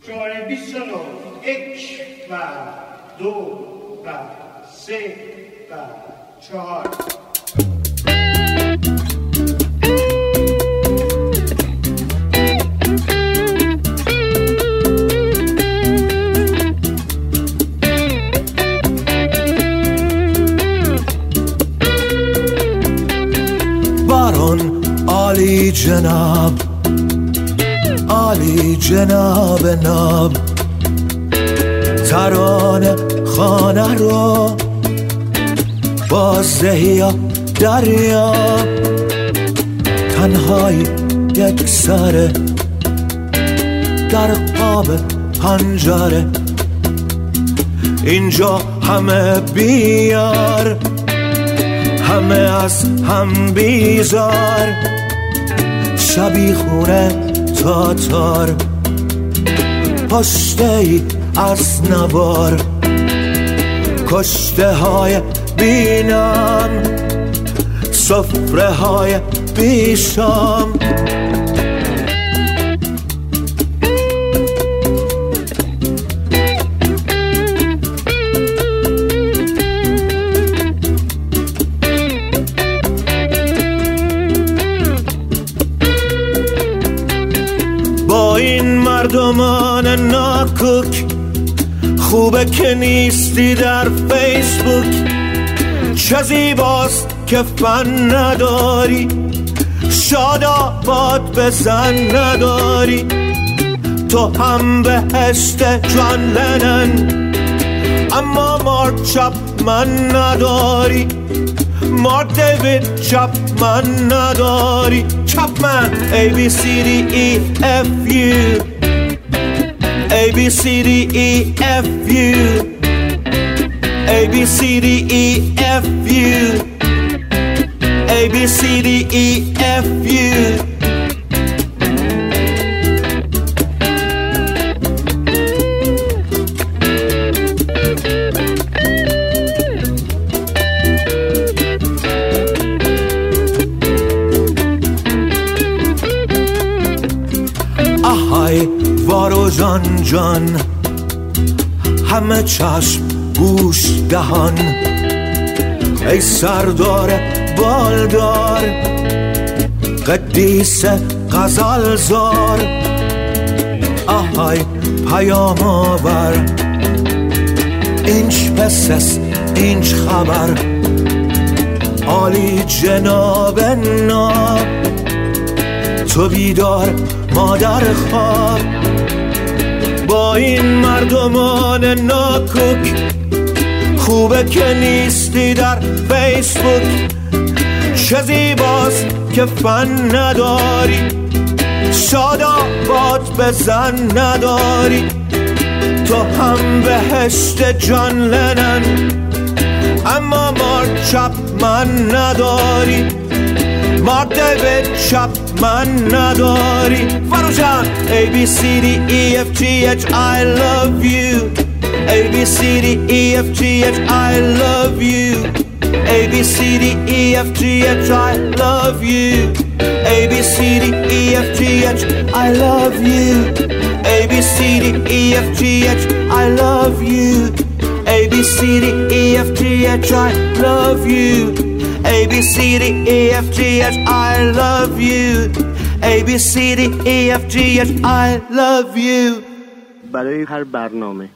شماره 29 1 و 2 و 3 و 4. باران عالی جناب، عالی جناب ناب، ترانه خانه رو بازدهی دریا، تنهایی یک سره در قاب پنجره، اینجا همه بیار، همه از هم بیزار، شبیخونه تاتار، پشته ای از نوار، کشته های بینام، سفره های بیشام، با این مردمان ناکوک خوبه که نیستی در فیسبوک، چه زیباست که فن نداری، شاد آباد بزن نداری، تو هم بهشت جان لنن اما مارک چپمن نداری، مارک دیوید چپمن نداری، چپمن A B C D E F U A B C D E F U A B C D E F U A B C D E F U. آهای وارو جان جان، همه چشم گوش دهان، ای سردار بالدار قدیس غزلزار، آهای پیام آور، اینچ پسس اینچ خبر، عالی جناب ناب، تو بیدار مادر خواب، با این مردمان ناکوک خوبه که نیستی در فیسبوک، چه زیباست که فن نداری، شاد آباد بزن نداری، تو هم بهشت جان لنن اما مارک چپمن نداری، مارک دیوید چپمن نداری، فروشان A B C D E F G H I love you A B C D E F G H I love you A B C D E F G H I love you A B C D E F G H I love you A B C D E F G H I love you A B C D E F G H I love you A B C D E F G H I love you A B C D E F G H I love you. برای هر برنامه